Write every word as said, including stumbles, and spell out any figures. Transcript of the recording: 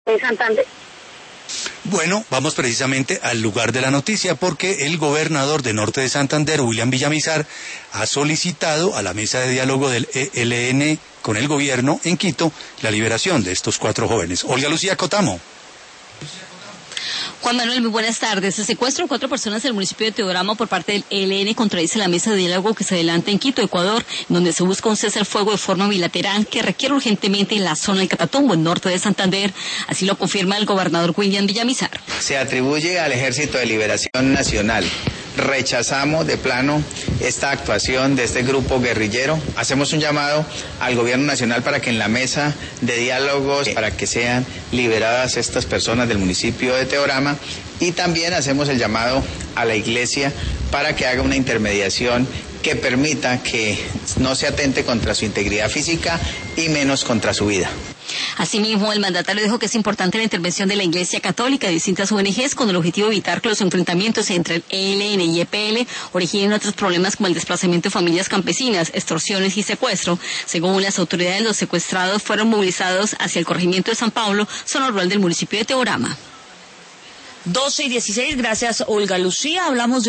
de Santander. Bueno, vamos precisamente al lugar de la noticia porque el gobernador de Norte de Santander, William Villamizar, ha solicitado a la mesa de diálogo del E L N con el gobierno en Quito la liberación de estos cuatro jóvenes. Olga Lucía Cotamo. Juan Manuel, muy buenas tardes. El secuestro de cuatro personas en el municipio de Teorama por parte del E L N contradice la mesa de diálogo que se adelanta en Quito, Ecuador, donde se busca un cese al fuego de forma bilateral que requiere urgentemente en la zona del Catatumbo, en norte de Santander. Así lo confirma el gobernador William Villamizar. Se atribuye al Ejército de Liberación Nacional. Rechazamos de plano esta actuación de este grupo guerrillero. Hacemos un llamado al gobierno nacional para que en la mesa de diálogos, para que sean liberadas estas personas del municipio de Teorama, y también hacemos el llamado a la iglesia para que haga una intermediación que permita que no se atente contra su integridad física y menos contra su vida. Asimismo, el mandatario dijo que es importante la intervención de la Iglesia Católica y distintas O N Ges con el objetivo de evitar que los enfrentamientos entre el E L N y E P L originen otros problemas como el desplazamiento de familias campesinas, extorsiones y secuestro. Según las autoridades, los secuestrados fueron movilizados hacia el corregimiento de San Pablo, zona rural del municipio de Teorama. doce y dieciséis, gracias Olga Lucía. Hablamos de